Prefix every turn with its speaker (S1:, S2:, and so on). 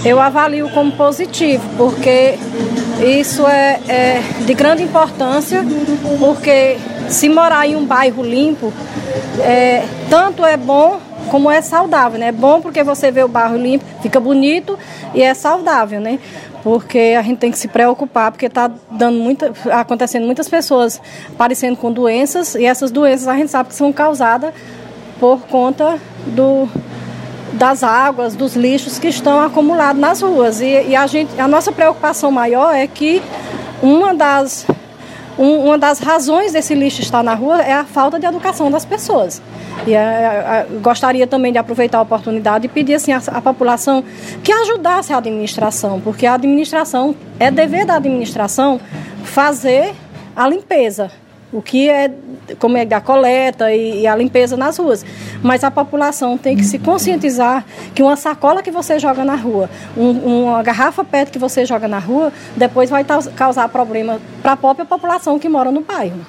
S1: Eu avalio como positivo, porque isso é de grande importância, porque se morar em um bairro limpo, tanto é bom como é saudável, né? É bom porque você vê o bairro limpo, fica bonito e é saudável, né? Porque a gente tem que se preocupar, porque está acontecendo muitas pessoas aparecendo com doenças, e essas doenças a gente sabe que são causadas por conta das águas, dos lixos que estão acumulados nas ruas. E a nossa preocupação maior é que uma das razões desse lixo estar na rua é a falta de educação das pessoas. E gostaria também de aproveitar a oportunidade e pedir assim, à população que ajudasse a administração, porque a administração, é dever da administração fazer a limpeza, o que como é da coleta e a limpeza nas ruas. Mas a população tem que se conscientizar que uma sacola que você joga na rua, uma garrafa PET que você joga na rua, depois vai causar problema para a própria população que mora no bairro.